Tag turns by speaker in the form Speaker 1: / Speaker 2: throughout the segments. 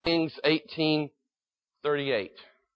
Speaker 1: Kings 18:38.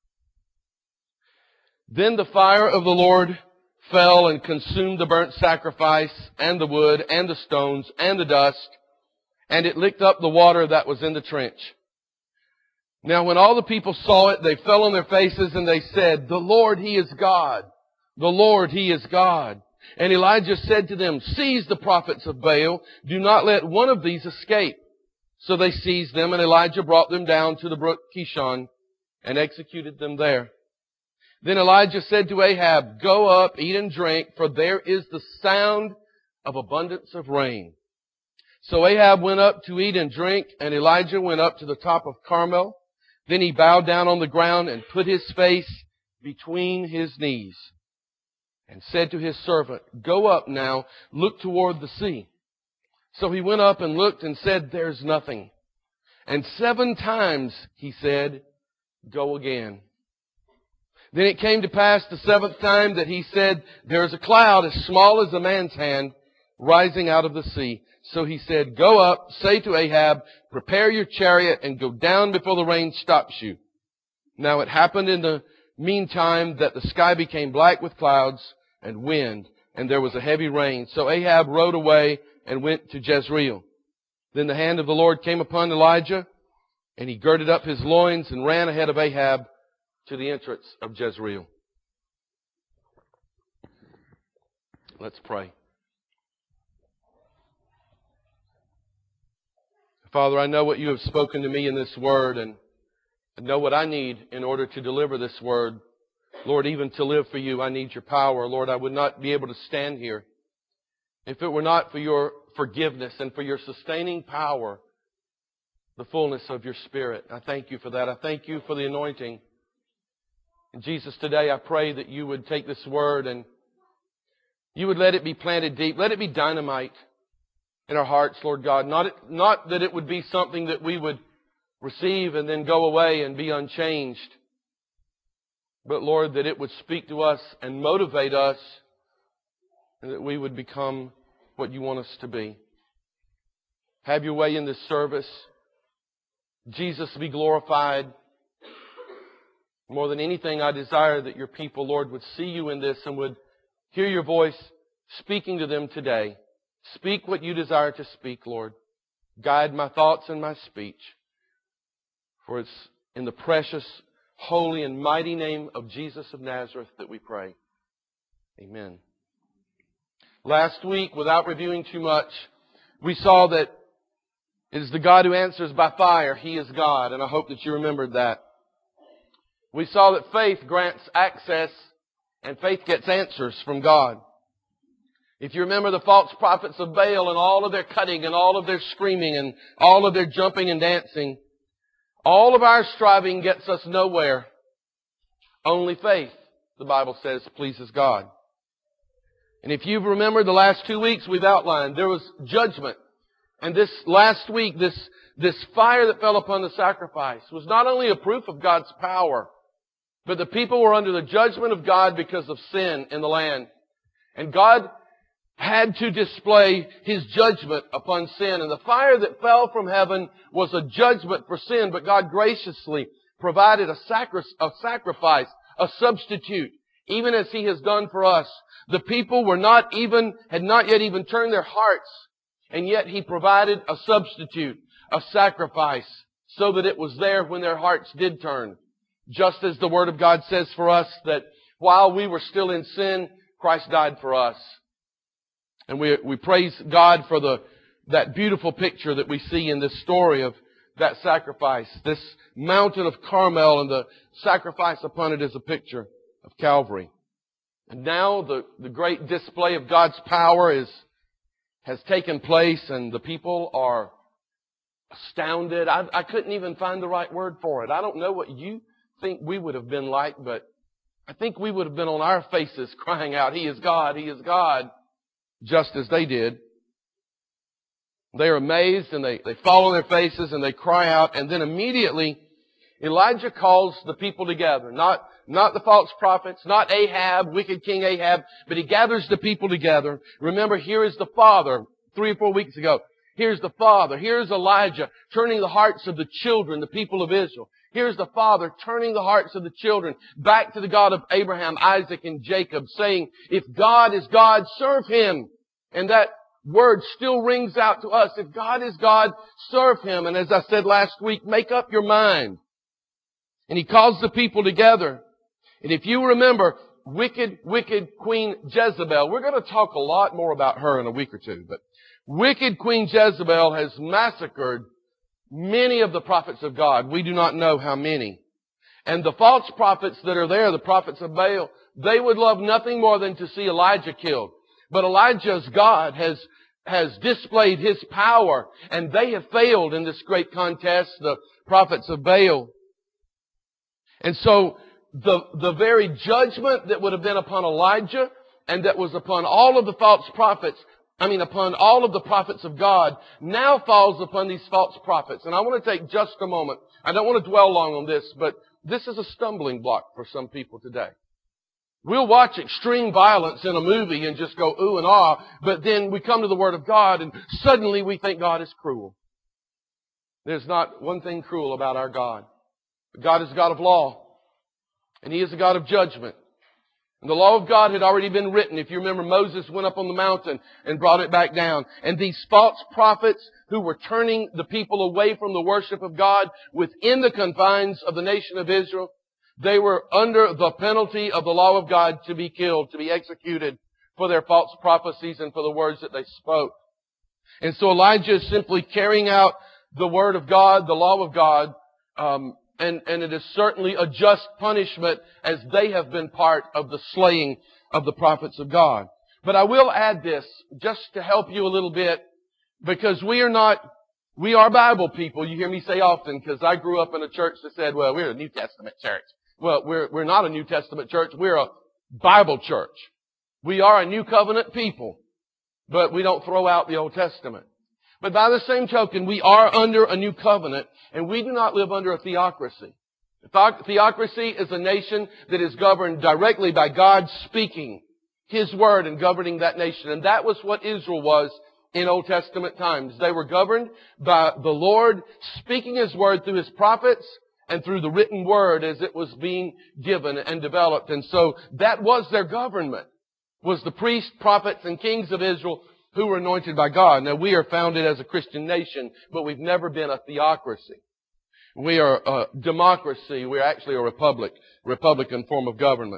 Speaker 1: Then the fire of the Lord fell and consumed the burnt sacrifice and the wood and the stones and the dust, and it licked up the water that was in the trench. Now when all the people saw it, they fell on their faces and they said, "The Lord, He is God. The Lord, He is God." And Elijah said to them, "Seize the prophets of Baal. Do not let one of these escape." So they seized them, and Elijah brought them down to the brook Kishon and executed them there. Then Elijah said to Ahab, "Go up, eat and drink, for there is the sound of abundance of rain." So Ahab went up to eat and drink, and Elijah went up to the top of Carmel. Then he bowed down on the ground and put his face between his knees and said to his servant, "Go up now, look toward the sea." So he went up and looked and said, "There's nothing." And 7 times he said, "Go again." Then it came to pass the 7th time that he said, "There is a cloud as small as a man's hand rising out of the sea." So he said, "Go up, say to Ahab, prepare your chariot and go down before the rain stops you." Now it happened in the meantime that the sky became black with clouds and wind, and there was a heavy rain. So Ahab rode away and went to Jezreel. Then the hand of the Lord came upon Elijah, and he girded up his loins and ran ahead of Ahab to the entrance of Jezreel. Let's pray. Father, I know what you have spoken to me in this word, and I know what I need in order to deliver this word. Lord, even to live for you, I need your power. Lord, I would not be able to stand here if it were not for your forgiveness and for your sustaining power, the fullness of your Spirit. I thank you for that. I thank you for the anointing. And Jesus, today I pray that you would take this word and you would let it be planted deep. Let it be dynamite in our hearts, Lord God. Not that it would be something that we would receive and then go away and be unchanged. But Lord, that it would speak to us and motivate us, and that we would become what you want us to be. Have your way in this service. Jesus, be glorified. More than anything, I desire that your people, Lord, would see you in this and would hear your voice speaking to them today. Speak what you desire to speak, Lord. Guide my thoughts and my speech. For it's in the precious, holy, and mighty name of Jesus of Nazareth that we pray. Amen. Last week, without reviewing too much, we saw that it is the God who answers by fire. He is God, and I hope that you remembered that. We saw that faith grants access, and faith gets answers from God. If you remember the false prophets of Baal and all of their cutting and all of their screaming and all of their jumping and dancing, all of our striving gets us nowhere. Only faith, the Bible says, pleases God. And if you've remembered the last 2 weeks we've outlined, there was judgment. And this last week, this fire that fell upon the sacrifice was not only a proof of God's power, but the people were under the judgment of God because of sin in the land. And God had to display His judgment upon sin. And the fire that fell from heaven was a judgment for sin, but God graciously provided a sacrifice, a substitute, even as He has done for us. The people had not yet even turned their hearts, and yet He provided a substitute, a sacrifice, so that it was there when their hearts did turn. Just as the Word of God says for us that while we were still in sin, Christ died for us. And we praise God for that beautiful picture that we see in this story of that sacrifice. This mountain of Carmel and the sacrifice upon it is a picture of Calvary. And now the great display of God's power has taken place, and the people are astounded. I couldn't even find the right word for it. I don't know what you think we would have been like, but I think we would have been on our faces crying out, "He is God, He is God," just as they did. They are amazed and they fall on their faces and they cry out, and then immediately Elijah calls the people together. Not the false prophets, not Ahab, wicked King Ahab, but he gathers the people together. Remember, here is the father 3 or 4 weeks ago. Here's the father. Here's Elijah turning the hearts of the children, the people of Israel. Here's the father turning the hearts of the children back to the God of Abraham, Isaac, and Jacob, saying, if God is God, serve Him. And that word still rings out to us. If God is God, serve Him. And as I said last week, make up your mind. And He calls the people together. And if you remember, wicked Queen Jezebel, we're going to talk a lot more about her in a week or two, but wicked Queen Jezebel has massacred many of the prophets of God. We do not know how many. And the false prophets that are there, the prophets of Baal, they would love nothing more than to see Elijah killed. But Elijah's God has displayed His power, and they have failed in this great contest, the prophets of Baal. And so the very judgment that would have been upon Elijah and that was upon all of the false prophets, upon all of the prophets of God, now falls upon these false prophets. And I want to take just a moment. I don't want to dwell long on this, but this is a stumbling block for some people today. We'll watch extreme violence in a movie and just go ooh and ah, but then we come to the Word of God and suddenly we think God is cruel. There's not one thing cruel about our God. God is a God of law, and He is a God of judgment. And the law of God had already been written. If you remember, Moses went up on the mountain and brought it back down. And these false prophets who were turning the people away from the worship of God within the confines of the nation of Israel, they were under the penalty of the law of God to be killed, to be executed for their false prophecies and for the words that they spoke. And so Elijah is simply carrying out the Word of God, the law of God, and it is certainly a just punishment as they have been part of the slaying of the prophets of God. But I will add this just to help you a little bit, because we are Bible people. You hear me say often, because I grew up in a church that said, well, we're a New Testament church. Well, we're not a New Testament church. We're a Bible church. We are a New Covenant people, but we don't throw out the Old Testament. But by the same token, we are under a new covenant, and we do not live under a theocracy. Theocracy is a nation that is governed directly by God speaking His Word and governing that nation. And that was what Israel was in Old Testament times. They were governed by the Lord speaking His Word through His prophets and through the written Word as it was being given and developed. And so that was their government, was the priests, prophets, and kings of Israel who were anointed by God. Now, we are founded as a Christian nation, but we've never been a theocracy. We are a democracy. We're actually a Republican form of government.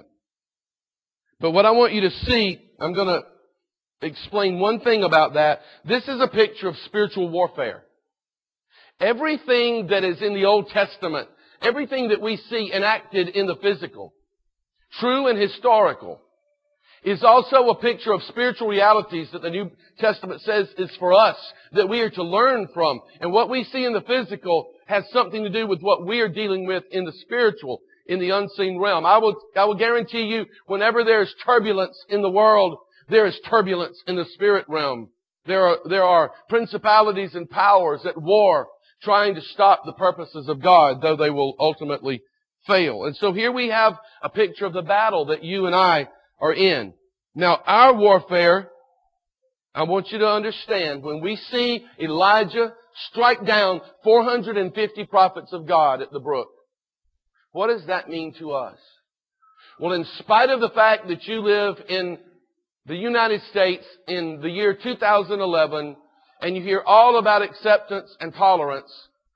Speaker 1: But what I want you to see, I'm going to explain one thing about that. This is a picture of spiritual warfare. Everything that is in the Old Testament, everything that we see enacted in the physical, true and historical, is also a picture of spiritual realities that the New Testament says is for us, that we are to learn from. And what we see in the physical has something to do with what we are dealing with in the spiritual, in the unseen realm. I will guarantee you, whenever there is turbulence in the world, there is turbulence in the spirit realm. There are principalities and powers at war trying to stop the purposes of God, though they will ultimately fail. And so here we have a picture of the battle that you and I are in. Now, our warfare, I want you to understand, when we see Elijah strike down 450 prophets of God at the brook, what does that mean to us? Well, in spite of the fact that you live in the United States in the year 2011, and you hear all about acceptance and tolerance,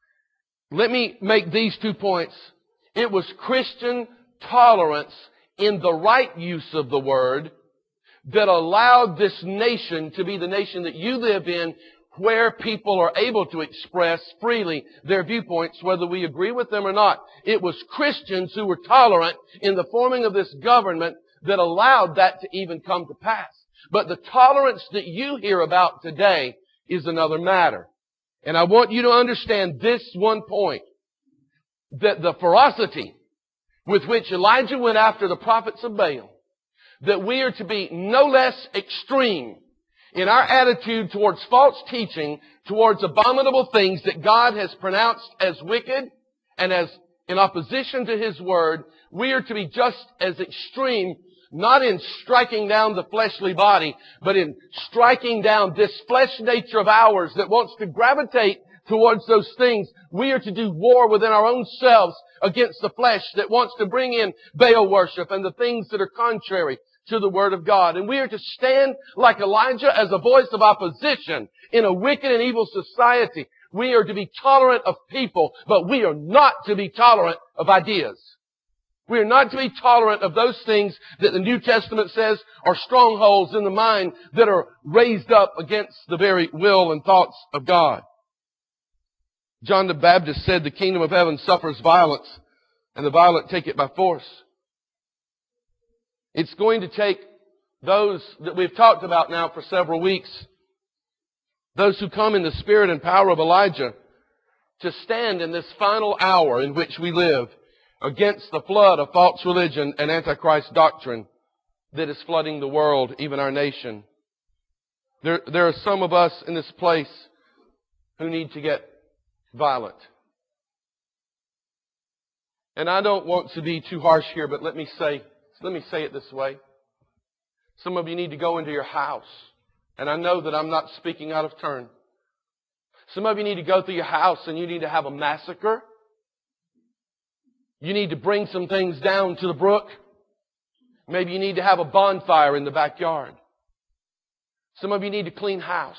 Speaker 1: let me make these 2 points. It was Christian tolerance in the right use of the word that allowed this nation to be the nation that you live in, where people are able to express freely their viewpoints, whether we agree with them or not. It was Christians who were tolerant in the forming of this government that allowed that to even come to pass. But the tolerance that you hear about today is another matter. And I want you to understand this one point, that the ferocity with which Elijah went after the prophets of Baal, that we are to be no less extreme in our attitude towards false teaching, towards abominable things that God has pronounced as wicked and as in opposition to His Word. We are to be just as extreme not in striking down the fleshly body, but in striking down this flesh nature of ours that wants to gravitate towards those things. We are to do war within our own selves against the flesh that wants to bring in Baal worship and the things that are contrary to the Word of God. And we are to stand like Elijah as a voice of opposition in a wicked and evil society. We are to be tolerant of people, but we are not to be tolerant of ideas. We are not to be tolerant of those things that the New Testament says are strongholds in the mind that are raised up against the very will and thoughts of God. John the Baptist said, the kingdom of heaven suffers violence, and the violent take it by force. It's going to take those that we've talked about now for several weeks, those who come in the spirit and power of Elijah, to stand in this final hour in which we live against the flood of false religion and Antichrist doctrine that is flooding the world, even our nation. There are some of us in this place who need to get violent. And I don't want to be too harsh here, but let me say it this way. Some of you need to go into your house. And I know that I'm not speaking out of turn. Some of you need to go through your house and you need to have a massacre. You need to bring some things down to the brook. Maybe you need to have a bonfire in the backyard. Some of you need to clean house.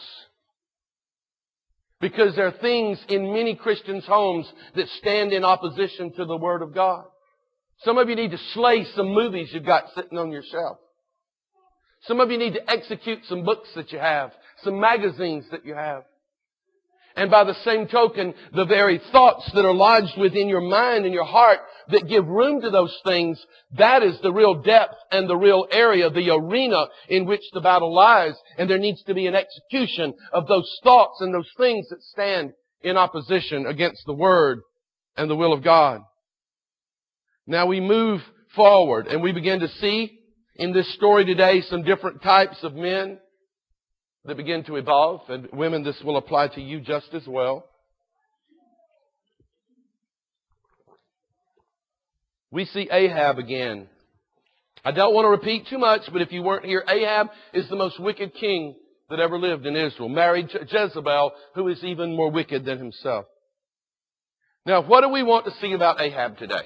Speaker 1: Because there are things in many Christians' homes that stand in opposition to the Word of God. Some of you need to slay some movies you've got sitting on your shelf. Some of you need to execute some books that you have, some magazines that you have. And by the same token, the very thoughts that are lodged within your mind and your heart that give room to those things, that is the real depth and the real area, the arena in which the battle lies. And there needs to be an execution of those thoughts and those things that stand in opposition against the Word and the will of God. Now we move forward and we begin to see in this story today some different types of men that begin to evolve. And women, this will apply to you just as well. We see Ahab again. I don't want to repeat too much, but if you weren't here, Ahab is the most wicked king that ever lived in Israel. Married to Jezebel, who is even more wicked than himself. Now, what do we want to see about Ahab today?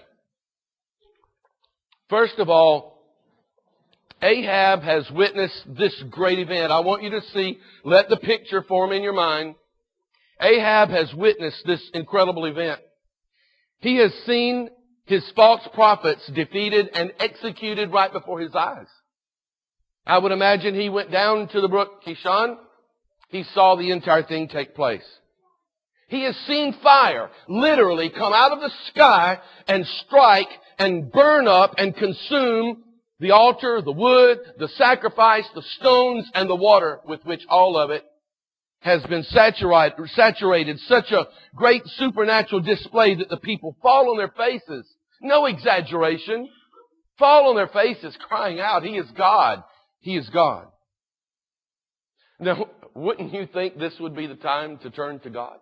Speaker 1: First of all, Ahab has witnessed this great event. I want you to see, let the picture form in your mind. Ahab has witnessed this incredible event. He has seen his false prophets defeated and executed right before his eyes. I would imagine he went down to the brook Kishon. He saw the entire thing take place. He has seen fire literally come out of the sky and strike and burn up and consume the altar, the wood, the sacrifice, the stones, and the water with which all of it has been saturated. Such a great supernatural display that the people fall on their faces. No exaggeration. Fall on their faces crying out, He is God. He is God. Now, wouldn't you think this would be the time to turn to God?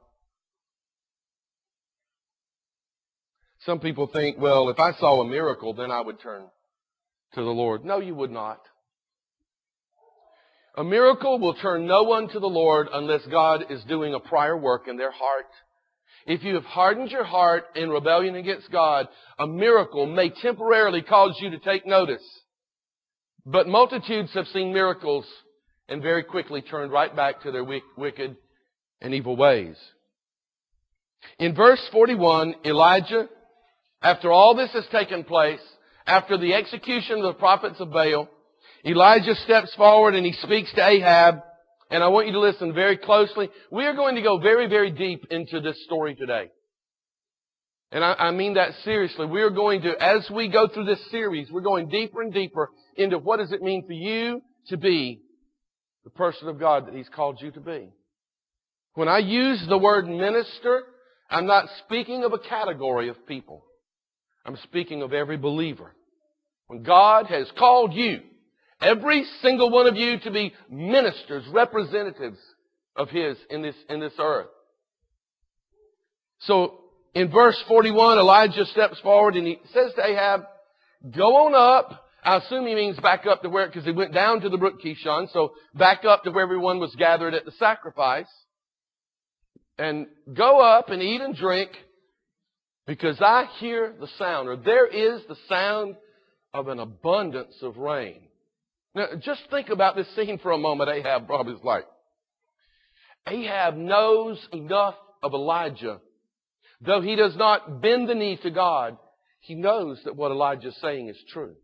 Speaker 1: Some people think, well, if I saw a miracle, then I would turn to the Lord. No, you would not. A miracle will turn no one to the Lord unless God is doing a prior work in their heart. If you have hardened your heart in rebellion against God, a miracle may temporarily cause you to take notice. But multitudes have seen miracles and very quickly turned right back to their wicked and evil ways. In verse 41, Elijah, after all this has taken place, after the execution of the prophets of Baal, Elijah steps forward and he speaks to Ahab. And I want you to listen very closely. We are going to go very, very deep into this story today. And I mean that seriously. We are going to, as we go through this series, we're going deeper and deeper into what does it mean for you to be the person of God that He's called you to be. When I use the word minister, I'm not speaking of a category of people. I'm speaking of every believer. When God has called you, every single one of you, to be ministers, representatives of His in this earth. So, in verse 41, Elijah steps forward and he says to Ahab, go on up. I assume he means back up to where, because he went down to the brook Kishon, so back up to where everyone was gathered at the sacrifice. And go up and eat and drink, because I hear the sound, or there is the sound of an abundance of rain. Now, just think about this scene for a moment. Ahab probably is like. Ahab knows enough of Elijah. Though he does not bend the knee to God, he knows that what Elijah is saying is true.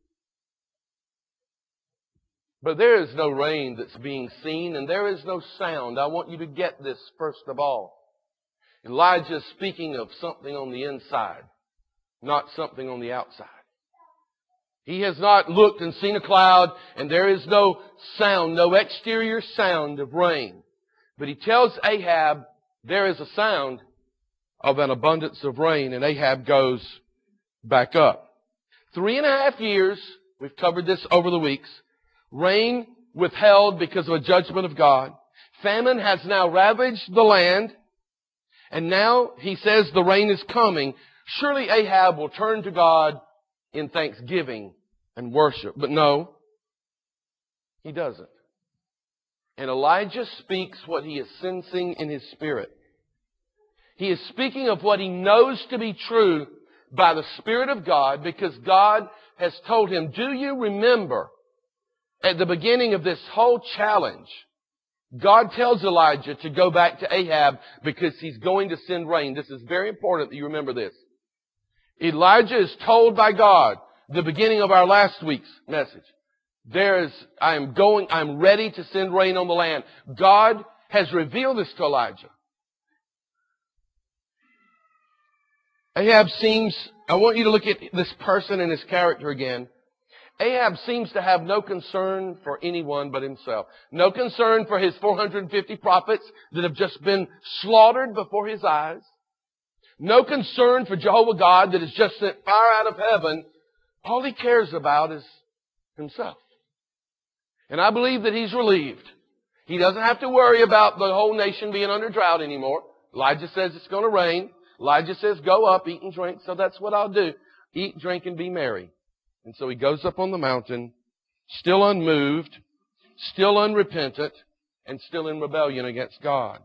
Speaker 1: But there is no rain that's being seen, and there is no sound. I want you to get this first of all. Elijah is speaking of something on the inside, not something on the outside. He has not looked and seen a cloud, and there is no sound, no exterior sound of rain. But he tells Ahab there is a sound of an abundance of rain, and Ahab goes back up. 3.5 years, we've covered this over the weeks, rain withheld because of a judgment of God. Famine has now ravaged the land, and now he says the rain is coming. Surely Ahab will turn to God in thanksgiving and worship. But no, he doesn't. And Elijah speaks what he is sensing in his spirit. He is speaking of what he knows to be true by the Spirit of God, because God has told him, do you remember at the beginning of this whole challenge, God tells Elijah to go back to Ahab because he's going to send rain. This is very important that you remember this. Elijah is told by God, the beginning of our last week's message, I'm ready to send rain on the land. God has revealed this to Elijah. Ahab seems, I want you to look at this person and his character again. Ahab seems to have no concern for anyone but himself. No concern for his 450 prophets that have just been slaughtered before his eyes. No concern for Jehovah God that has just sent fire out of heaven. All he cares about is himself. And I believe that he's relieved. He doesn't have to worry about the whole nation being under drought anymore. Elijah says it's going to rain. Elijah says, go up, eat and drink. So that's what I'll do. Eat, drink, and be merry. And so he goes up on the mountain, still unmoved, still unrepentant, and still in rebellion against God.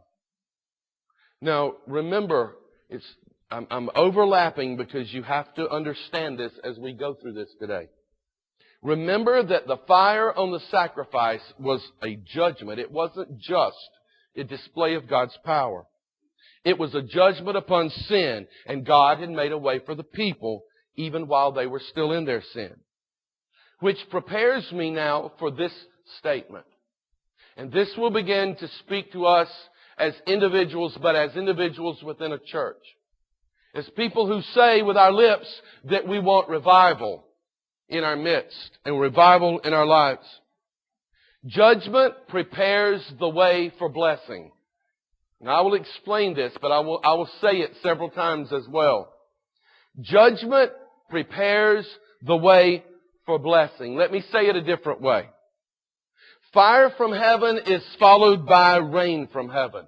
Speaker 1: Now, remember, I'm overlapping because you have to understand this as we go through this today. Remember that the fire on the sacrifice was a judgment. It wasn't just a display of God's power. It was a judgment upon sin, and God had made a way for the people even while they were still in their sin. Which prepares me now for this statement. And this will begin to speak to us as individuals, but as individuals within a church. As people who say with our lips that we want revival in our midst and revival in our lives. Judgment prepares the way for blessing. And I will explain this, but I will say it several times as well. Judgment prepares the way for blessing. Let me say it a different way. Fire from heaven is followed by rain from heaven.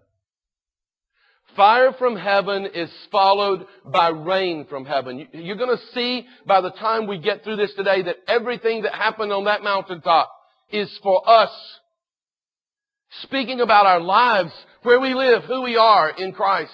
Speaker 1: Fire from heaven is followed by rain from heaven. You're going to see by the time we get through this today that everything that happened on that mountaintop is for us. Speaking about our lives, where we live, who we are in Christ.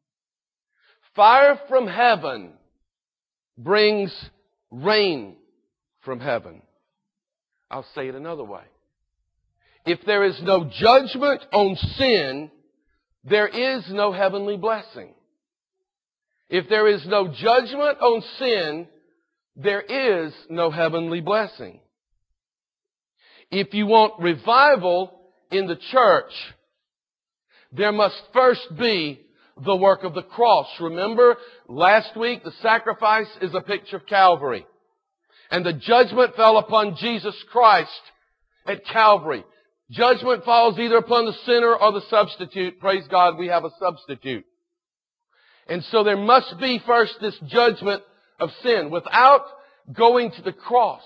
Speaker 1: Fire from heaven brings rain from heaven. I'll say it another way. If there is no judgment on sin, there is no heavenly blessing. If there is no judgment on sin, there is no heavenly blessing. If you want revival in the church, there must first be the work of the cross. Remember, last week, the sacrifice is a picture of Calvary. And the judgment fell upon Jesus Christ at Calvary. Judgment falls either upon the sinner or the substitute. Praise God, we have a substitute. And so there must be first this judgment of sin without going to the cross.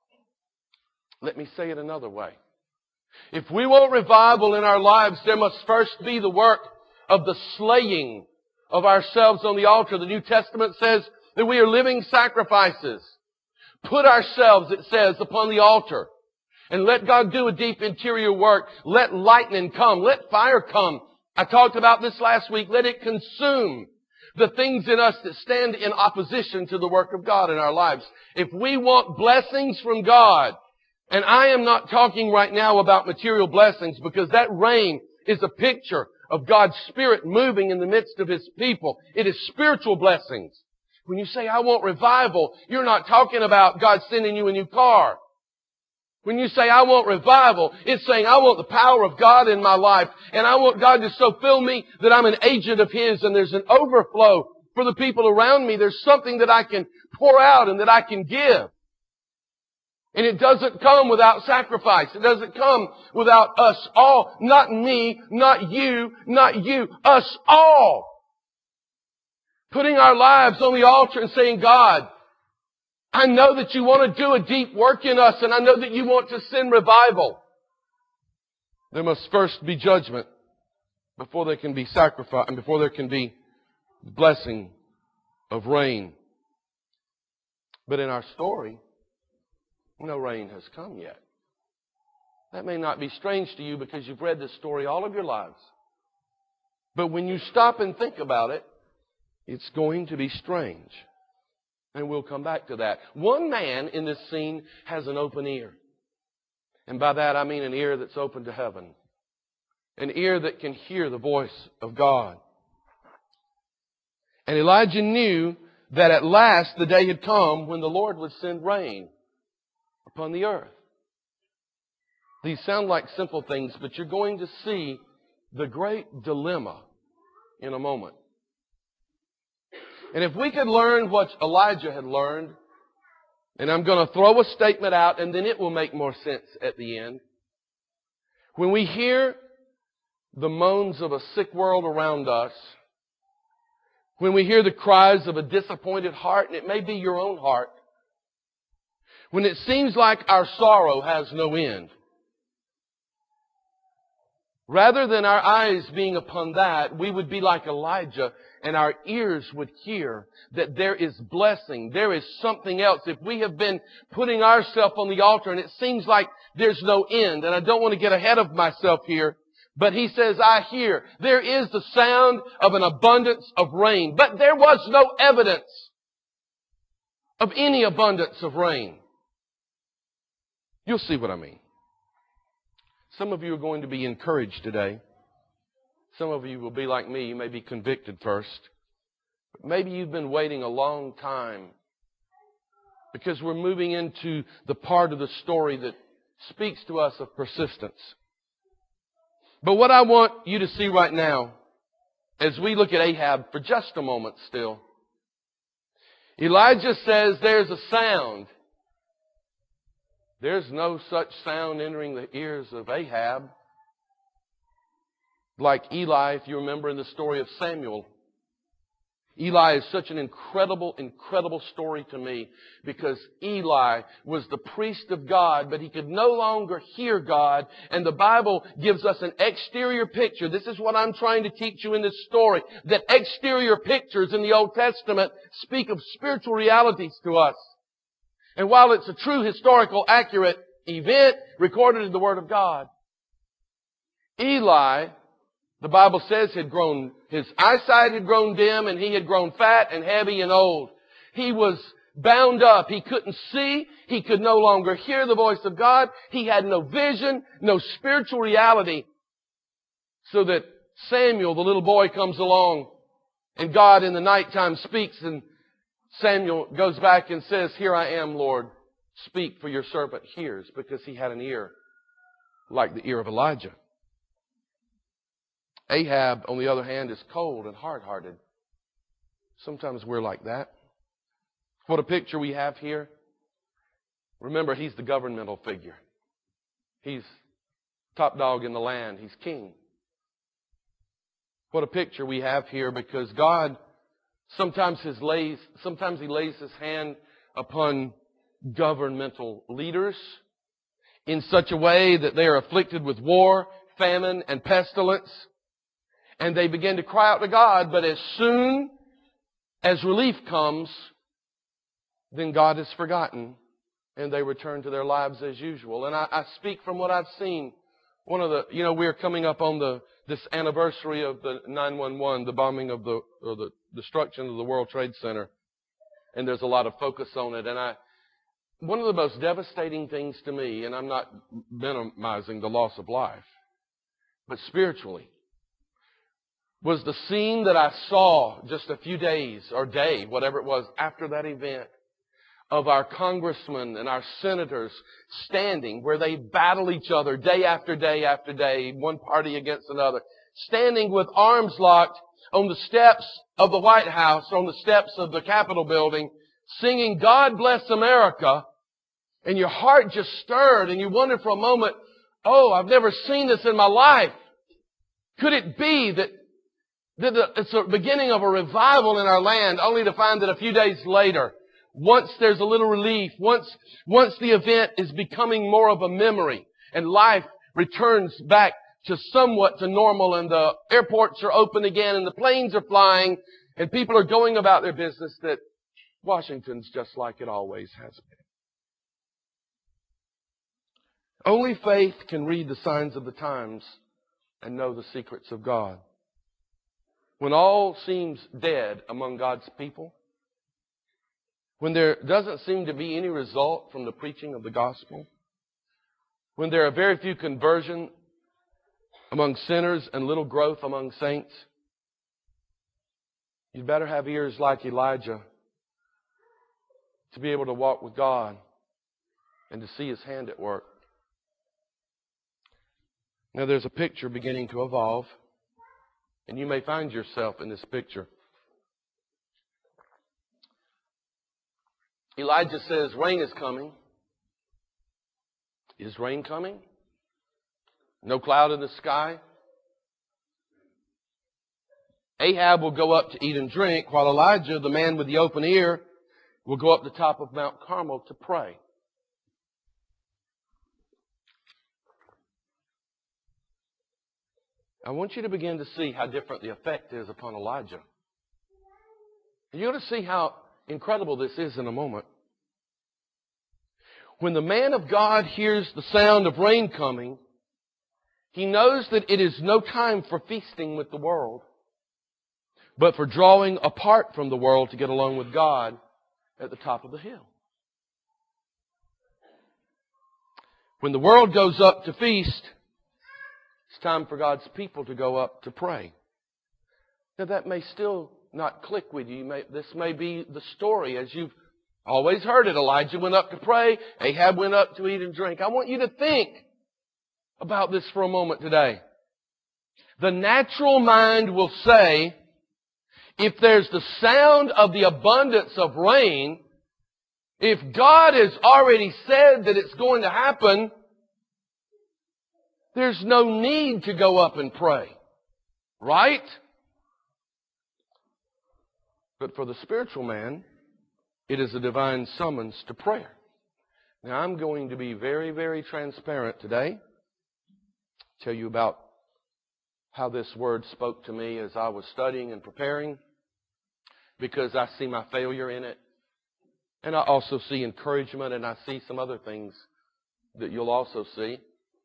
Speaker 1: Let me say it another way. If we want revival in our lives, there must first be the work of the slaying of ourselves on the altar. The New Testament says that we are living sacrifices, put ourselves, it says, upon the altar and let God do a deep interior work. Let lightning come. Let fire come. I talked about this last week. Let it consume the things in us that stand in opposition to the work of God in our lives. If we want blessings from God, and I am not talking right now about material blessings, because that rain is a picture of God's Spirit moving in the midst of His people. It is spiritual blessings. When you say, I want revival, you're not talking about God sending you a new car. When you say, I want revival, it's saying, I want the power of God in my life, and I want God to so fill me that I'm an agent of His, and there's an overflow for the people around me. There's something that I can pour out and that I can give. And it doesn't come without sacrifice. It doesn't come without us all. Not me, not you, us all. Putting our lives on the altar and saying, God, I know that you want to do a deep work in us, and I know that you want to send revival. There must first be judgment before there can be sacrifice and before there can be blessing of rain. But in our story, no rain has come yet. That may not be strange to you because you've read this story all of your lives. But when you stop and think about it, it's going to be strange. And we'll come back to that. One man in this scene has an open ear. And by that I mean an ear that's open to heaven. An ear that can hear the voice of God. And Elijah knew that at last the day had come when the Lord would send rain upon the earth. These sound like simple things, but you're going to see the great dilemma in a moment. And if we could learn what Elijah had learned, and I'm going to throw a statement out and then it will make more sense at the end. When we hear the moans of a sick world around us, when we hear the cries of a disappointed heart, and it may be your own heart, when it seems like our sorrow has no end, rather than our eyes being upon that, we would be like Elijah and our ears would hear that there is blessing. There is something else. If we have been putting ourselves on the altar and it seems like there's no end, and I don't want to get ahead of myself here, but he says, I hear. There is the sound of an abundance of rain, but there was no evidence of any abundance of rain. You'll see what I mean. Some of you are going to be encouraged today. Some of you will be like me. You may be convicted first. But maybe you've been waiting a long time because we're moving into the part of the story that speaks to us of persistence. But what I want you to see right now, as we look at Ahab for just a moment still, Elijah says there's a sound. There's no such sound entering the ears of Ahab. Like Eli, if you remember in the story of Samuel. Eli is such an incredible story to me because Eli was the priest of God, but he could no longer hear God. And the Bible gives us an exterior picture. This is what I'm trying to teach you in this story. That exterior pictures in the Old Testament speak of spiritual realities to us. And while it's a true historical accurate event recorded in the Word of God, Eli, the Bible says, his eyesight had grown dim and he had grown fat and heavy and old. He was bound up. He couldn't see. He could no longer hear the voice of God. He had no vision, no spiritual reality. So that Samuel, the little boy, comes along and God in the nighttime speaks, and Samuel goes back and says, Here I am, Lord. Speak, for your servant hears, because he had an ear like the ear of Elijah. Ahab, on the other hand, is cold and hard-hearted. Sometimes we're like that. What a picture we have here. Remember, he's the governmental figure. He's top dog in the land. He's king. What a picture we have here, because God sometimes he lays his hand upon governmental leaders in such a way that they are afflicted with war, famine, and pestilence. And they begin to cry out to God, but as soon as relief comes, then God is forgotten and they return to their lives as usual. And I speak from what I've seen. We're coming up on this anniversary of the 9/11, the bombing of the destruction of the World Trade Center. And there's a lot of focus on it. And one of the most devastating things to me, and I'm not minimizing the loss of life, but spiritually, was the scene that I saw just a few days or day, whatever it was, after that event, of our congressmen and our senators standing where they battle each other day after day after day, one party against another, standing with arms locked on the steps of the White House, on the steps of the Capitol building, singing "God Bless America," and your heart just stirred and you wondered for a moment, oh, I've never seen this in my life. Could it be that it's the beginning of a revival in our land, only to find that a few days later, once there's a little relief, once the event is becoming more of a memory and life returns back to somewhat to normal and the airports are open again and the planes are flying and people are going about their business, that Washington's just like it always has been. Only faith can read the signs of the times and know the secrets of God. When all seems dead among God's people, when there doesn't seem to be any result from the preaching of the gospel, when there are very few conversions among sinners and little growth among saints, you'd better have ears like Elijah to be able to walk with God and to see His hand at work. Now there's a picture beginning to evolve, and you may find yourself in this picture. Elijah says, rain is coming. Is rain coming? No cloud in the sky. Ahab will go up to eat and drink, while Elijah, the man with the open ear, will go up the top of Mount Carmel to pray. I want you to begin to see how different the effect is upon Elijah. You're going to see how incredible this is in a moment. When the man of God hears the sound of rain coming, he knows that it is no time for feasting with the world, but for drawing apart from the world to get along with God at the top of the hill. When the world goes up to feast, it's time for God's people to go up to pray. Now that may still not click with you. This may be the story as you've always heard it. Elijah went up to pray. Ahab went up to eat and drink. I want you to think about this for a moment today. The natural mind will say, if there's the sound of the abundance of rain, if God has already said that it's going to happen, there's no need to go up and pray. Right? But for the spiritual man, it is a divine summons to prayer. Now, I'm going to be very, very transparent today. Tell you about how this word spoke to me as I was studying and preparing, because I see my failure in it. And I also see encouragement, and I see some other things that you'll also see.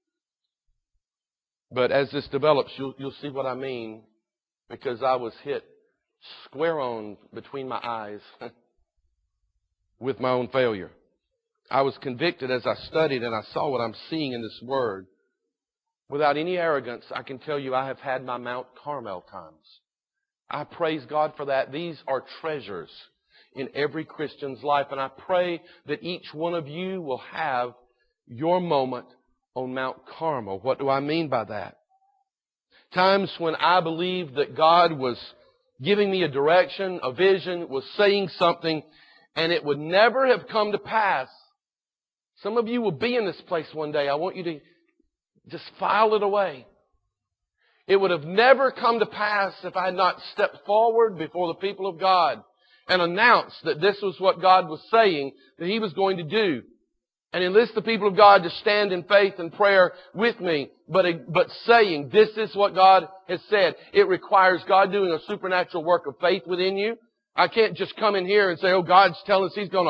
Speaker 1: But as this develops, you'll see what I mean, because I was hit square on between my eyes with my own failure. I was convicted as I studied and I saw what I'm seeing in this word. Without any arrogance, I can tell you I have had my Mount Carmel times. I praise God for that. These are treasures in every Christian's life, and I pray that each one of you will have your moment on Mount Carmel. What do I mean by that? Times when I believed that God was giving me a direction, a vision, was saying something, and it would never have come to pass. Some of you will be in this place one day. I want you to just file it away. It would have never come to pass if I had not stepped forward before the people of God and announced that this was what God was saying that He was going to do. And enlist the people of God to stand in faith and prayer with me, but saying, this is what God has said. It requires God doing a supernatural work of faith within you. I can't just come in here and say, oh, God's telling us He's going to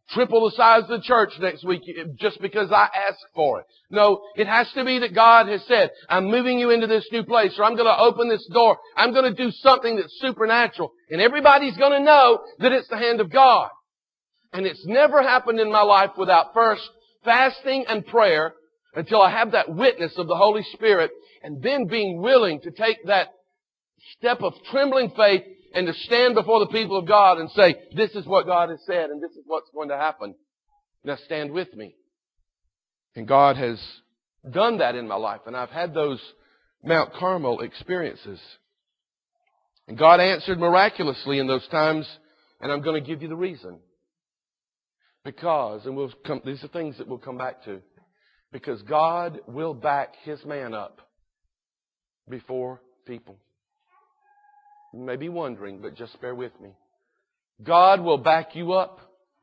Speaker 1: triple the size of the church next week just because I ask for it. No, it has to be that God has said, I'm moving you into this new place, or I'm going to open this door. I'm going to do something that's supernatural. And everybody's going to know that it's the hand of God. And it's never happened in my life without first fasting and prayer until I have that witness of the Holy Spirit, and then being willing to take that step of trembling faith and to stand before the people of God and say, this is what God has said and this is what's going to happen. Now stand with me. And God has done that in my life, and I've had those Mount Carmel experiences. And God answered miraculously in those times, and I'm going to give you the reason. Because, and these are things that we'll come back to, because God will back His man up before people. You may be wondering, but just bear with me. God will back you up.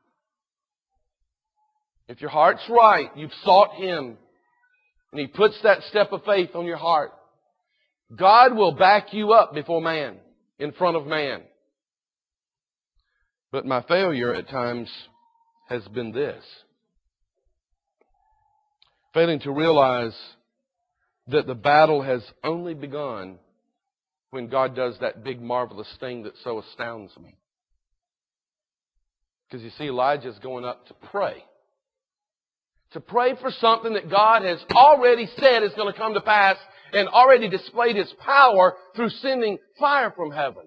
Speaker 1: If your heart's right, you've sought Him, and He puts that step of faith on your heart, God will back you up before man, in front of man. But my failure at times has been this. Failing to realize that the battle has only begun when God does that big marvelous thing that so astounds me. Because you see, Elijah's going up to pray. To pray for something that God has already said is going to come to pass and already displayed His power through sending fire from heaven.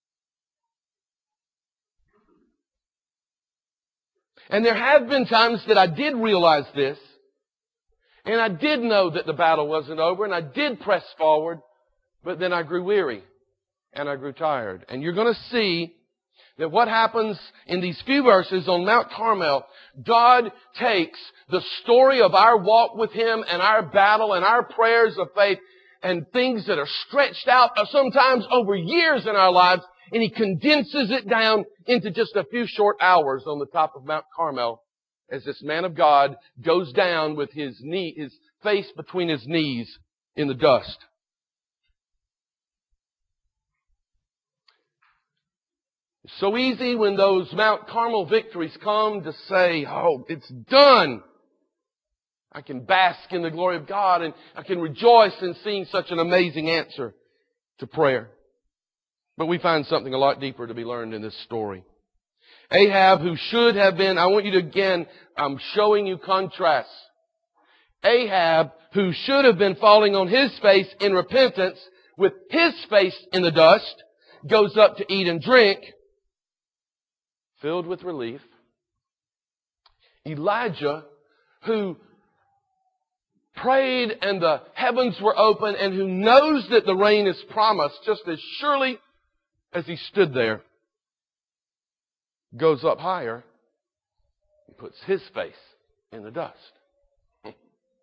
Speaker 1: And there have been times that I did realize this, and I did know that the battle wasn't over, and I did press forward, but then I grew weary, and I grew tired. And you're going to see that what happens in these few verses on Mount Carmel, God takes the story of our walk with Him and our battle and our prayers of faith and things that are stretched out sometimes over years in our lives, and He condenses it down into just a few short hours on the top of Mount Carmel as this man of God goes down with his face between his knees in the dust. It's so easy when those Mount Carmel victories come to say, oh, it's done. I can bask in the glory of God, and I can rejoice in seeing such an amazing answer to prayer. But we find something a lot deeper to be learned in this story. Ahab, who should have been, I want you to again, I'm showing you contrasts. Ahab, who should have been falling on his face in repentance, with his face in the dust, goes up to eat and drink, filled with relief. Elijah, who prayed and the heavens were open and who knows that the rain is promised just as surely as he stood there, goes up higher and puts his face in the dust. I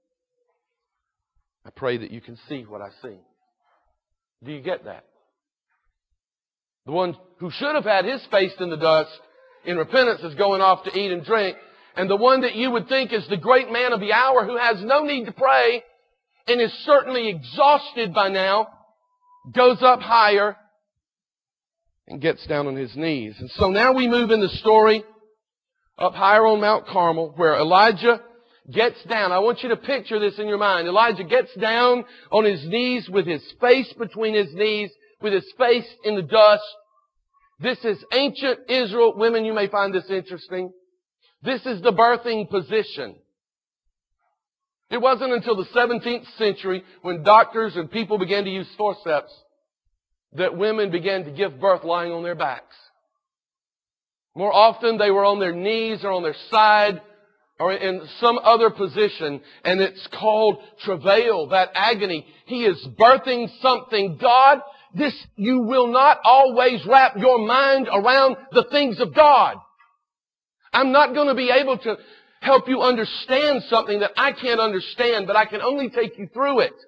Speaker 1: pray that you can see what I see. Do you get that? The one who should have had his face in the dust in repentance is going off to eat and drink. And the one that you would think is the great man of the hour who has no need to pray and is certainly exhausted by now, goes up higher and gets down on his knees. And so now we move in the story up higher on Mount Carmel where Elijah gets down. I want you to picture this in your mind. Elijah gets down on his knees with his face between his knees, with his face in the dust. This is ancient Israel. Women, you may find this interesting. This is the birthing position. It wasn't until the 17th century when doctors and people began to use forceps that women began to give birth lying on their backs. More often they were on their knees or on their side or in some other position, and it's called travail, that agony. He is birthing something. God, you will not always wrap your mind around the things of God. I'm not going to be able to help you understand something that I can't understand, but I can only take you through it.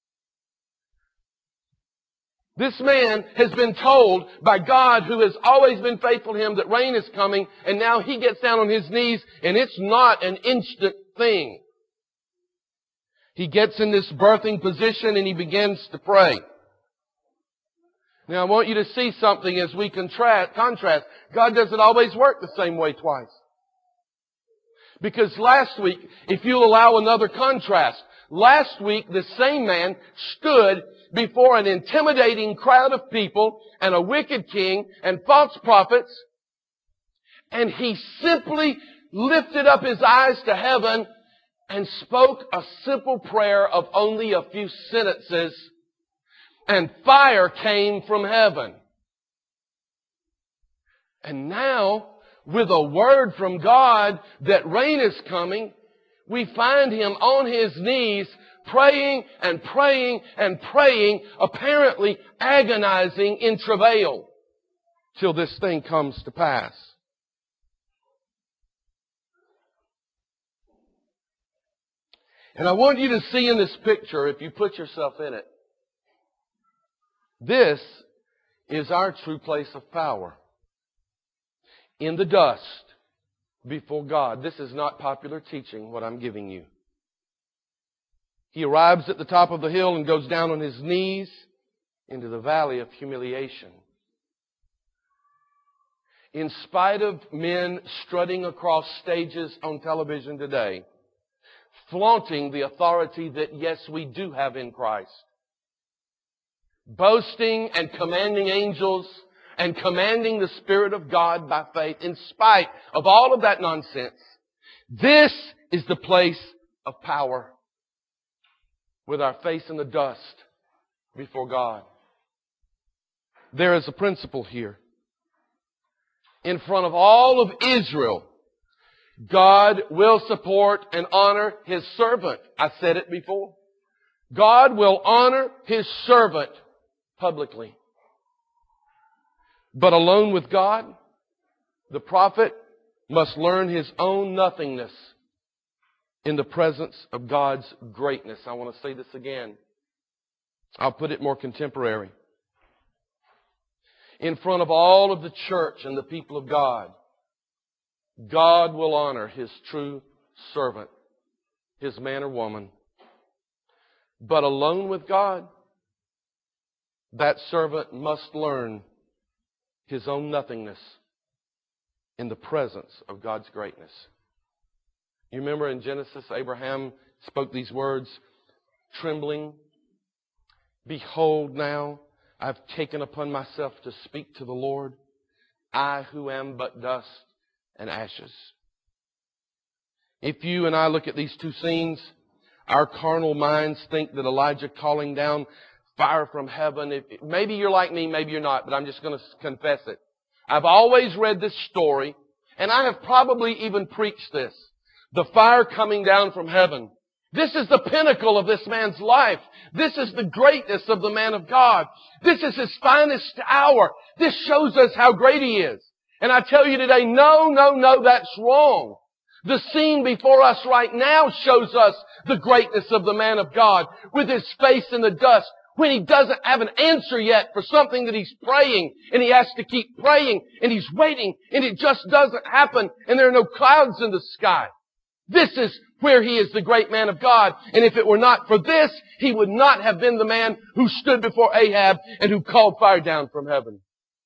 Speaker 1: This man has been told by God, who has always been faithful to him, that rain is coming, and now he gets down on his knees, and it's not an instant thing. He gets in this birthing position and he begins to pray. Now I want you to see something as we contrast. God doesn't always work the same way twice. Because last week, if you'll allow another contrast, last week the same man stood before an intimidating crowd of people and a wicked king and false prophets, and he simply lifted up his eyes to heaven and spoke a simple prayer of only a few sentences, and fire came from heaven. And now, with a word from God that rain is coming, we find him on his knees praying and praying and praying, apparently agonizing in travail, till this thing comes to pass. And I want you to see in this picture, if you put yourself in it, this is our true place of power. In the dust before God. This is not popular teaching, what I'm giving you. He arrives at the top of the hill and goes down on his knees into the valley of humiliation. In spite of men strutting across stages on television today, flaunting the authority that, yes, we do have in Christ, boasting and commanding angels and commanding the Spirit of God by faith, in spite of all of that nonsense, this is the place of power, with our face in the dust before God. There is a principle here. In front of all of Israel, God will support and honor His servant. I said it before. God will honor His servant publicly. But alone with God, the prophet must learn his own nothingness in the presence of God's greatness. I want to say this again. I'll put it more contemporary. In front of all of the church and the people of God, God will honor His true servant, His man or woman. But alone with God, that servant must learn his own nothingness in the presence of God's greatness. You remember in Genesis, Abraham spoke these words, trembling, "Behold now, I've taken upon myself to speak to the Lord, I who am but dust and ashes." If you and I look at these two scenes, our carnal minds think that Elijah calling down fire from heaven. Maybe you're like me, maybe you're not, but I'm just going to confess it. I've always read this story, and I have probably even preached this. The fire coming down from heaven. This is the pinnacle of this man's life. This is the greatness of the man of God. This is his finest hour. This shows us how great he is. And I tell you today, no, that's wrong. The scene before us right now shows us the greatness of the man of God with his face in the dust, when he doesn't have an answer yet for something that he's praying, and he has to keep praying, and he's waiting, and it just doesn't happen, and there are no clouds in the sky. This is where he is the great man of God. And if it were not for this, he would not have been the man who stood before Ahab and who called fire down from heaven.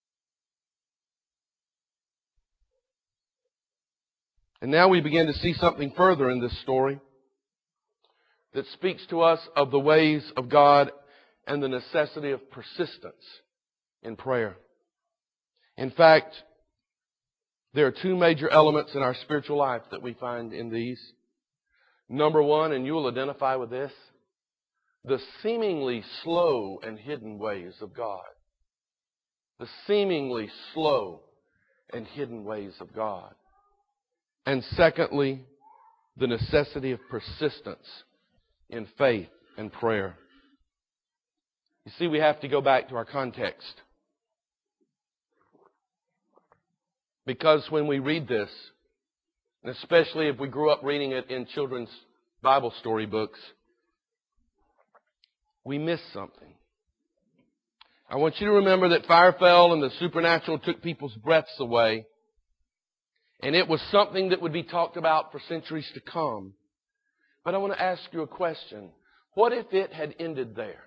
Speaker 1: And now we begin to see something further in this story that speaks to us of the ways of God and the necessity of persistence in prayer. In fact, there are two major elements in our spiritual life that we find in these. Number one, and you will identify with this, the seemingly slow and hidden ways of God. The seemingly slow and hidden ways of God. And secondly, the necessity of persistence in faith and prayer. You see, we have to go back to our context. Because when we read this, and especially if we grew up reading it in children's Bible story books, we miss something. I want you to remember that fire fell and the supernatural took people's breaths away. And it was something that would be talked about for centuries to come. But I want to ask you a question. What if it had ended there?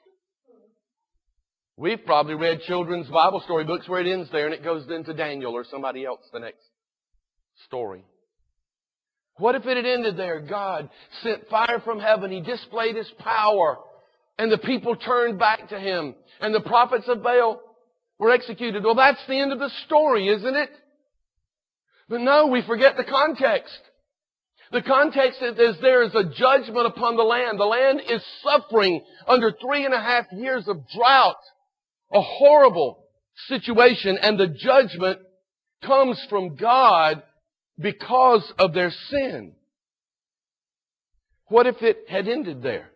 Speaker 1: We've probably read children's Bible story books where it ends there and it goes into Daniel or somebody else the next story. What if it had ended there? God sent fire from heaven. He displayed His power. And the people turned back to Him. And the prophets of Baal were executed. Well, that's the end of the story, isn't it? But no, we forget the context. The context is there is a judgment upon the land. The land is suffering under 3.5 years of drought. A horrible situation. And the judgment comes from God because of their sin. What if it had ended there?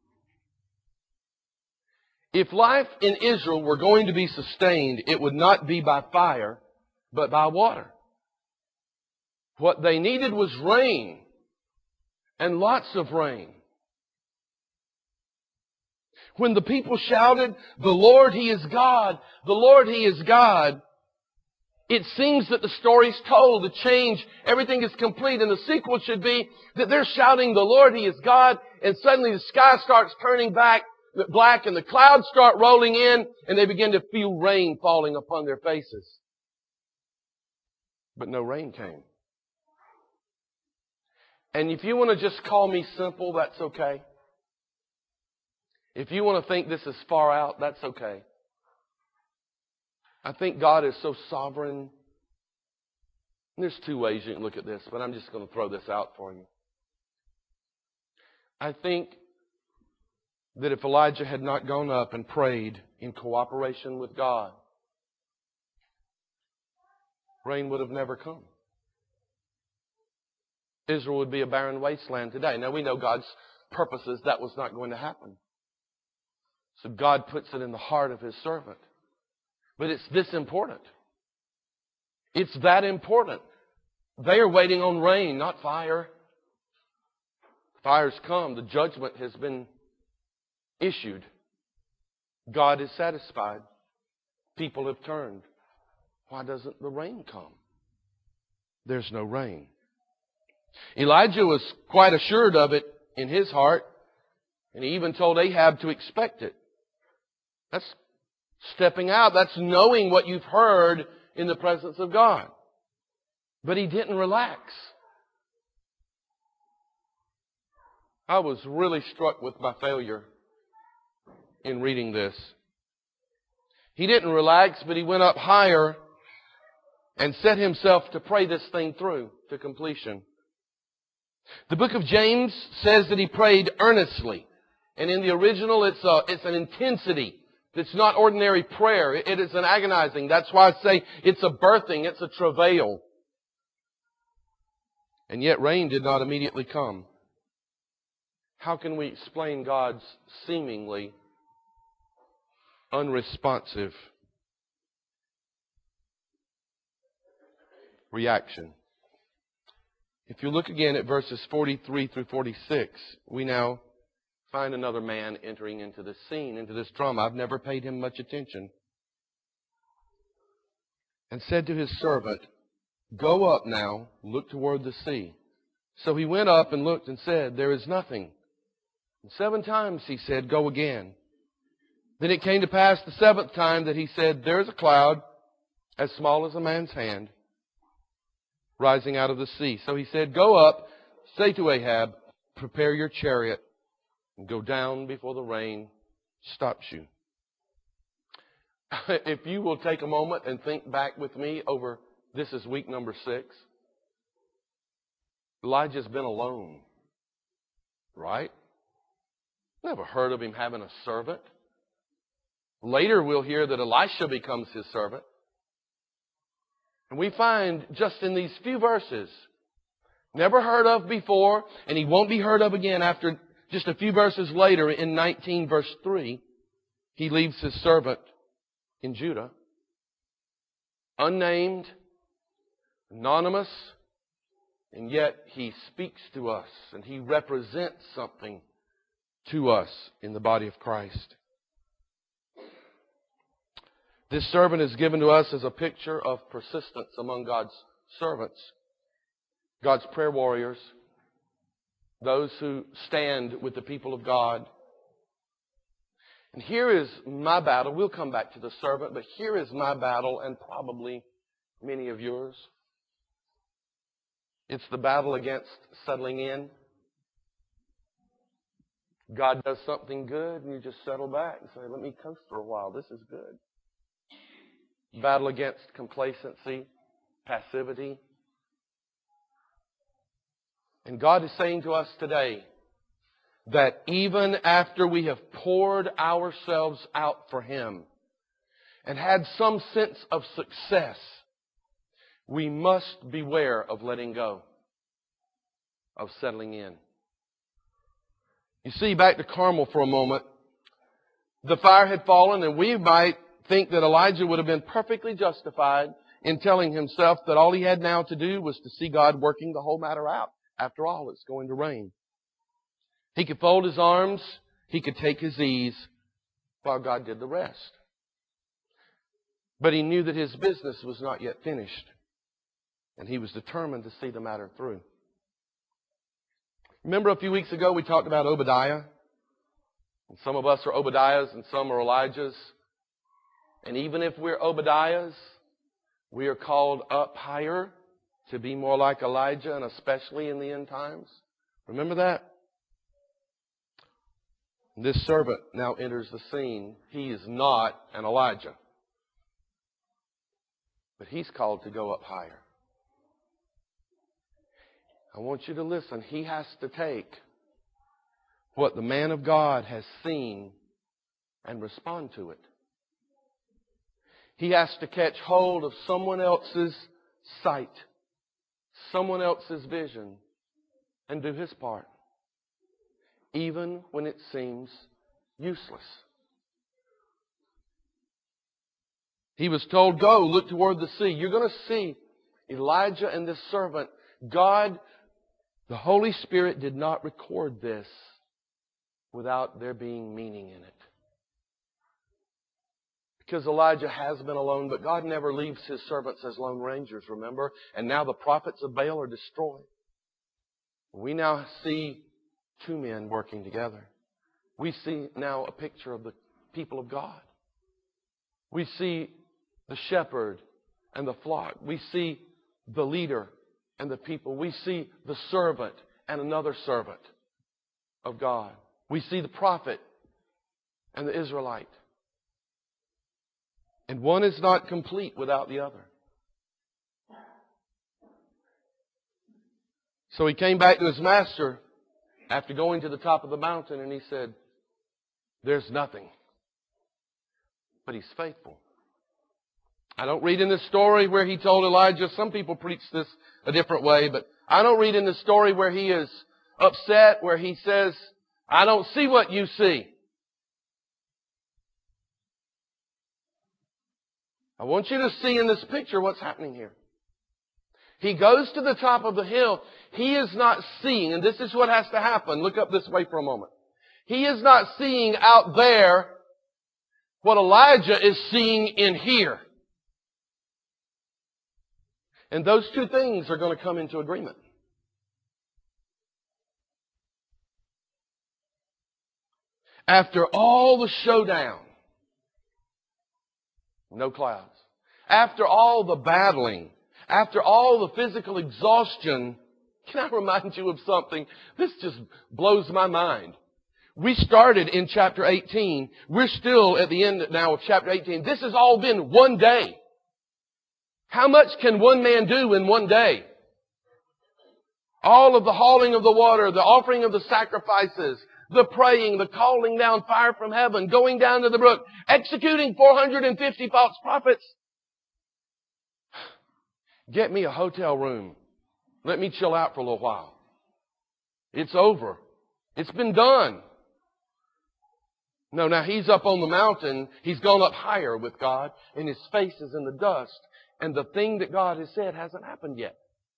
Speaker 1: If life in Israel were going to be sustained, it would not be by fire, but by water. What they needed was rain, and lots of rain. When the people shouted, "The Lord, He is God! The Lord, He is God!" it seems that the story's told, the change, everything is complete, and the sequel should be that they're shouting, "The Lord, He is God," and suddenly the sky starts turning black, and the clouds start rolling in, and they begin to feel rain falling upon their faces. But no rain came. And if you want to just call me simple, that's okay. If you want to think this is far out, that's okay. I think God is so sovereign. And there's two ways you can look at this, but I'm just going to throw this out for you. I think that if Elijah had not gone up and prayed in cooperation with God, rain would have never come. Israel would be a barren wasteland today. Now we know God's purposes, that was not going to happen. So God puts it in the heart of His servant. But it's this important. It's that important. They are waiting on rain, not fire. Fire's come. The judgment has been issued. God is satisfied. People have turned. Why doesn't the rain come? There's no rain. Elijah was quite assured of it in his heart, and he even told Ahab to expect it. That's stepping out. That's knowing what you've heard in the presence of God. But he didn't relax. I was really struck with my failure in reading this. He didn't relax, but he went up higher and set himself to pray this thing through to completion. The book of James says that he prayed earnestly. And in the original, it's an intensity. It's not ordinary prayer. It is an agonizing. That's why I say it's a birthing. It's a travail. And yet rain did not immediately come. How can we explain God's seemingly unresponsive reaction? If you look again at verses 43 through 46, we now find another man entering into this scene, into this drama. I've never paid him much attention. And said to his servant, "Go up now, look toward the sea." So he went up and looked and said, "There is nothing." And 7 times he said, "Go again." Then it came to pass the 7th time that he said, "There is a cloud as small as a man's hand rising out of the sea." So he said, "Go up, say to Ahab, prepare your chariot and go down before the rain stops you." If you will take a moment and think back with me over, this is week number 6. Elijah's been alone, right? Never heard of him having a servant. Later we'll hear that Elisha becomes his servant. And we find just in these few verses, never heard of before, and he won't be heard of again after just a few verses later in 19 verse 3, he leaves his servant in Judah. Unnamed, anonymous, and yet he speaks to us and he represents something to us in the body of Christ. This servant is given to us as a picture of persistence among God's servants, God's prayer warriors, those who stand with the people of God. And here is my battle. We'll come back to the servant, but here is my battle and probably many of yours. It's the battle against settling in. God does something good and you just settle back and say, let me coast for a while. This is good. Battle against complacency, passivity. And God is saying to us today that even after we have poured ourselves out for Him and had some sense of success, we must beware of letting go, of settling in. You see, back to Carmel for a moment, the fire had fallen, and we might think that Elijah would have been perfectly justified in telling himself that all he had now to do was to see God working the whole matter out. After all, it's going to rain. He could fold his arms, he could take his ease, while God did the rest. But he knew that his business was not yet finished, and he was determined to see the matter through. Remember a few weeks ago we talked about Obadiah? And some of us are Obadiahs and some are Elijahs. And even if we're Obadiahs, we are called up higher to be more like Elijah, and especially in the end times. Remember that? This servant now enters the scene. He is not an Elijah, but he's called to go up higher. I want you to listen. He has to take what the man of God has seen and respond to it. He has to catch hold of someone else's sight, someone else's vision, and do his part, even when it seems useless. He was told, go, look toward the sea. You're going to see Elijah and this servant. God, the Holy Spirit did not record this without there being meaning in it. Because Elijah has been alone, but God never leaves His servants as lone rangers, remember? And now the prophets of Baal are destroyed. We now see two men working together. We see now a picture of the people of God. We see the shepherd and the flock. We see the leader and the people. We see the servant and another servant of God. We see the prophet and the Israelite. And one is not complete without the other. So he came back to his master after going to the top of the mountain, and he said, there's nothing. But he's faithful. I don't read in this story where he told Elijah, some people preach this a different way, but I don't read in the story where he is upset, where he says, I don't see what you see. I want you to see in this picture what's happening here. He goes to the top of the hill. He is not seeing, and this is what has to happen. Look up this way for a moment. He is not seeing out there what Elijah is seeing in here. And those two things are going to come into agreement. After all the showdown, no clouds. After all the battling, after all the physical exhaustion, can I remind you of something? This just blows my mind. We started in chapter 18. We're still at the end now of chapter 18. This has all been one day. How much can one man do in one day? All of the hauling of the water, the offering of the sacrifices, the praying, the calling down fire from heaven, going down to the brook, executing 450 false prophets. Get me a hotel room. Let me chill out for a little while. It's over. It's been done. No, now he's up on the mountain. He's gone up higher with God, and his face is in the dust. And the thing that God has said hasn't happened yet.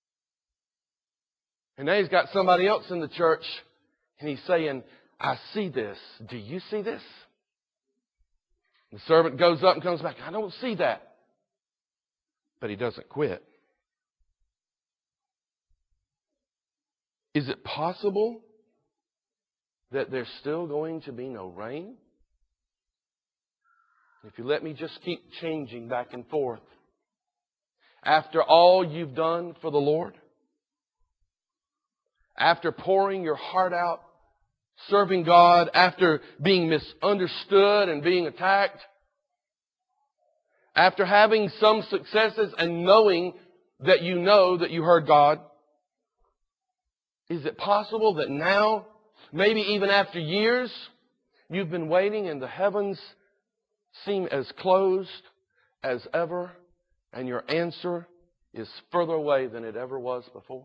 Speaker 1: And now he's got somebody else in the church, and he's saying, I see this. Do you see this? The servant goes up and comes back. I don't see that. But he doesn't quit. Is it possible that there's still going to be no rain? If you let me just keep changing back and forth. After all you've done for the Lord, after pouring your heart out, serving God, after being misunderstood and being attacked, after having some successes and knowing that you know that you heard God, is it possible that now, maybe even after years, you've been waiting and the heavens seem as closed as ever, and your answer is further away than it ever was before?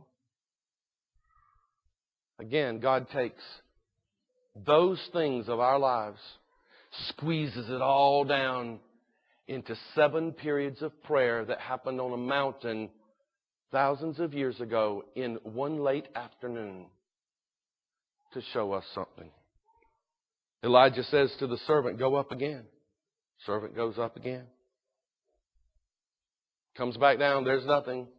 Speaker 1: Again, God takes those things of our lives, squeezes it all down into 7 periods of prayer that happened on a mountain thousands of years ago in one late afternoon to show us something. Elijah says to the servant, "Go up again." Servant goes up again. Comes back down, there's nothing.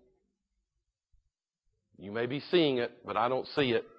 Speaker 1: You may be seeing it, but I don't see it.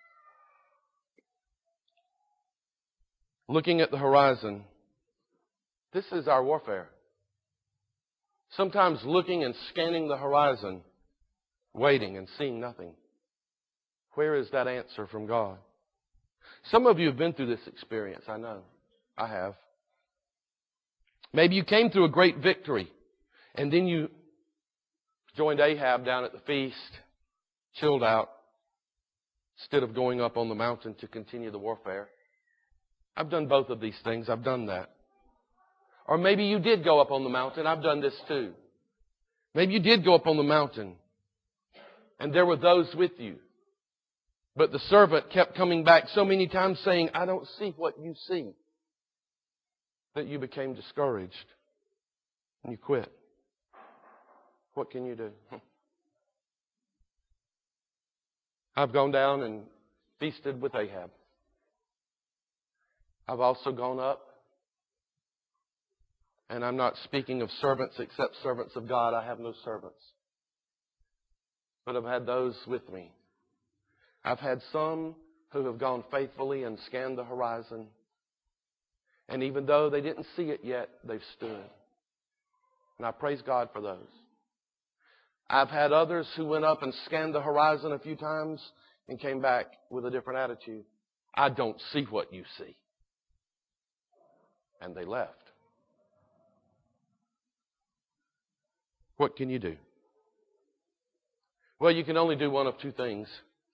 Speaker 1: Looking at the horizon, this is our warfare. Sometimes looking and scanning the horizon, waiting and seeing nothing. Where is that answer from God? Some of you have been through this experience, I know. I have. Maybe you came through a great victory, and then you joined Ahab down at the feast, chilled out, instead of going up on the mountain to continue the warfare. I've done both of these things. I've done that. Or maybe you did go up on the mountain. I've done this too. Maybe you did go up on the mountain, and there were those with you. But the servant kept coming back so many times saying, "I don't see what you see," that you became discouraged and you quit. What can you do? I've gone down and feasted with Ahab. I've also gone up, and I'm not speaking of servants except servants of God. I have no servants. But I've had those with me. I've had some who have gone faithfully and scanned the horizon. And even though they didn't see it yet, they've stood. And I praise God for those. I've had others who went up and scanned the horizon a few times and came back with a different attitude. "I don't see what you see." And they left. What can you do? Well, you can only do one of two things.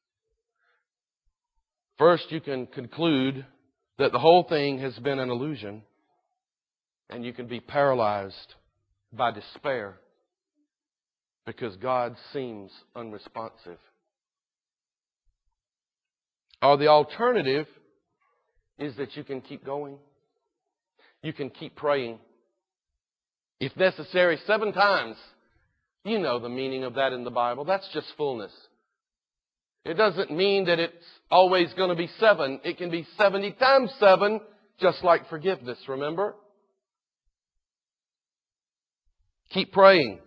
Speaker 1: First, you can conclude that the whole thing has been an illusion, and you can be paralyzed by despair because God seems unresponsive. Or the alternative is that you can keep going. You can keep praying. If necessary, 7 times. You know the meaning of that in the Bible. That's just fullness. It doesn't mean that it's always going to be 7. It can be 70 times 7, just like forgiveness, remember? Keep praying.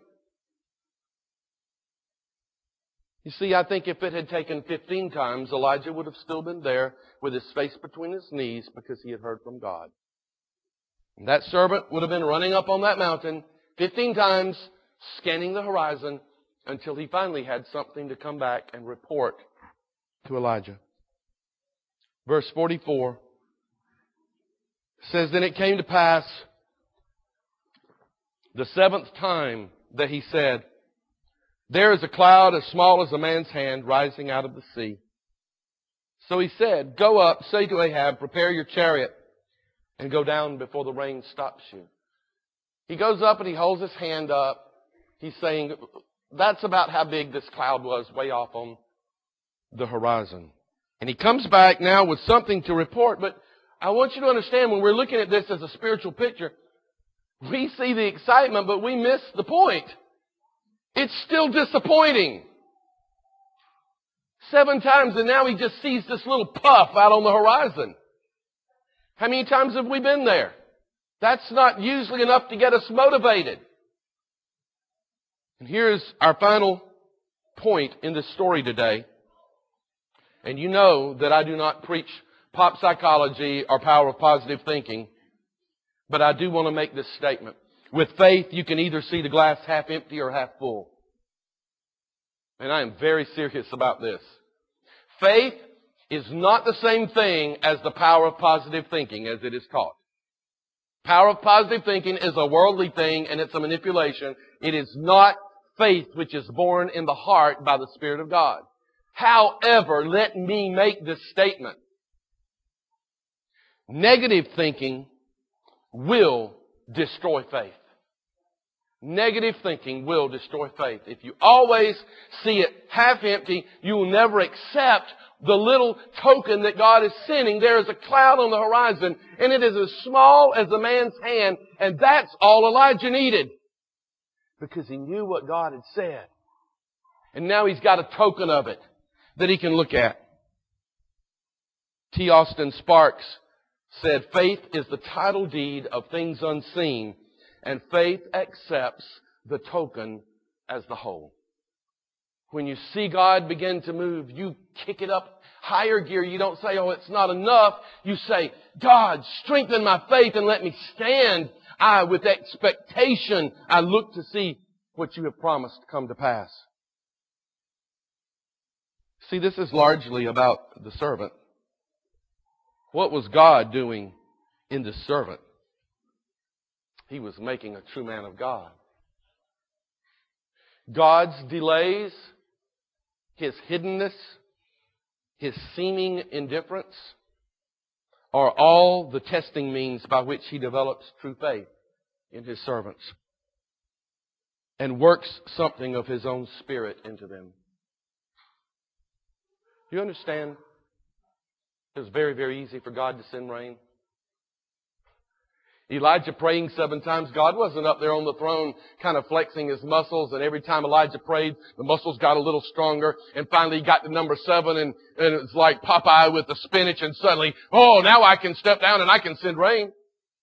Speaker 1: You see, I think if it had taken 15 times, Elijah would have still been there with his face between his knees because he had heard from God. And that servant would have been running up on that mountain 15 times, scanning the horizon until he finally had something to come back and report to Elijah. Verse 44 says, "Then it came to pass the 7th time that he said, 'There is a cloud as small as a man's hand rising out of the sea.' So he said, 'Go up, say to Ahab, prepare your chariot and go down before the rain stops you.'" He goes up and he holds his hand up. He's saying, that's about how big this cloud was way off on the horizon. And he comes back now with something to report. But I want you to understand, when we're looking at this as a spiritual picture, we see the excitement, but we miss the point. It's still disappointing. 7 times, and now he just sees this little puff out on the horizon. How many times have we been there? That's not usually enough to get us motivated. And here's our final point in this story today. And you know that I do not preach pop psychology or power of positive thinking, but I do want to make this statement. With faith, you can either see the glass half empty or half full. And I am very serious about this. Faith is not the same thing as the power of positive thinking as it is taught. Power of positive thinking is a worldly thing and it's a manipulation. It is not faith which is born in the heart by the Spirit of God. However, let me make this statement. Negative thinking will destroy faith. Negative thinking will destroy faith. If you always see it half empty, you will never accept the little token that God is sending. There is a cloud on the horizon, and it is as small as a man's hand, and that's all Elijah needed. Because he knew what God had said. And now he's got a token of it that he can look at. T. Austin Sparks said, faith is the title deed of things unseen, and faith accepts the token as the whole. When you see God begin to move, you kick it up higher gear. You don't say, oh, it's not enough. You say, God, strengthen my faith and let me stand. With expectation, I look to see what you have promised to come to pass. See, this is largely about the servant. What was God doing in the servant? He was making a true man of God. God's delays, His hiddenness, His seeming indifference are all the testing means by which He develops true faith in His servants and works something of His own Spirit into them. Do you understand? It was very, very easy for God to send rain. Elijah praying 7 times. God wasn't up there on the throne kind of flexing His muscles, and every time Elijah prayed, the muscles got a little stronger, and finally he got to number 7, and it's like Popeye with the spinach, and suddenly, oh, now I can step down and I can send rain.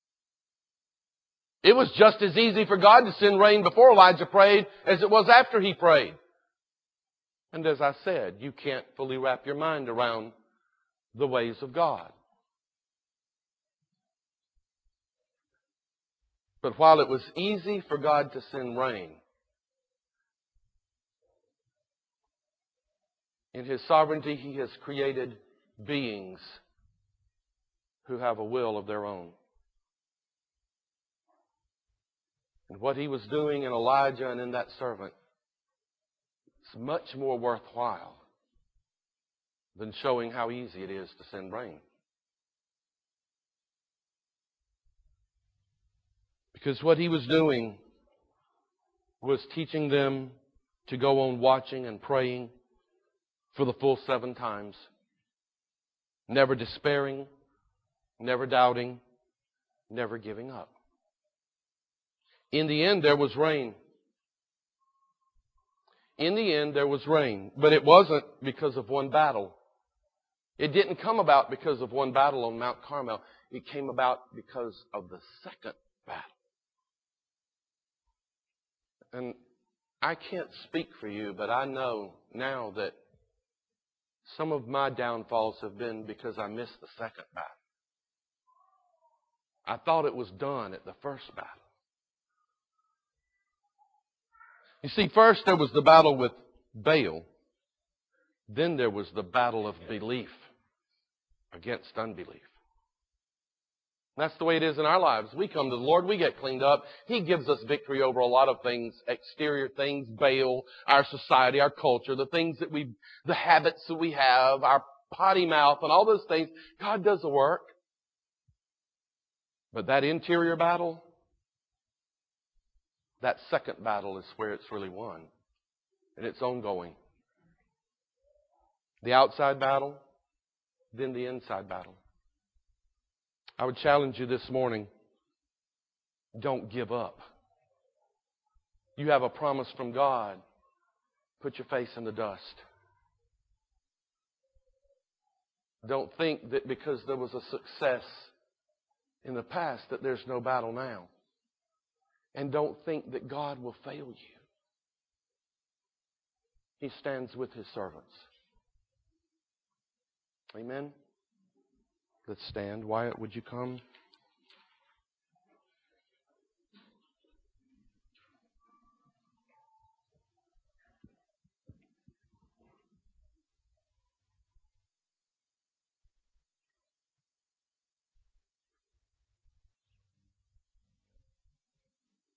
Speaker 1: It was just as easy for God to send rain before Elijah prayed as it was after he prayed. And as I said, you can't fully wrap your mind around the ways of God. But while it was easy for God to send rain, in His sovereignty He has created beings who have a will of their own. And what He was doing in Elijah and in that servant is much more worthwhile than showing how easy it is to send rain. Because what He was doing was teaching them to go on watching and praying for the full 7 times. Never despairing, never doubting, never giving up. In the end, there was rain. In the end, there was rain. But it wasn't because of one battle. It didn't come about because of one battle on Mount Carmel. It came about because of the second battle. And I can't speak for you, but I know now that some of my downfalls have been because I missed the second battle. I thought it was done at the first battle. You see, first there was the battle with Baal. Then there was the battle of belief against unbelief. That's the way it is in our lives. We come to the Lord, we get cleaned up. He gives us victory over a lot of things, exterior things, Baal, our society, our culture, the habits that we have, our potty mouth, and all those things. God does the work. But that interior battle, that second battle is where it's really won. And it's ongoing. The outside battle, then the inside battle. I would challenge you this morning, don't give up. You have a promise from God. Put your face in the dust. Don't think that because there was a success in the past that there's no battle now. And don't think that God will fail you. He stands with His servants. Amen? Let's stand. Wyatt, would you come?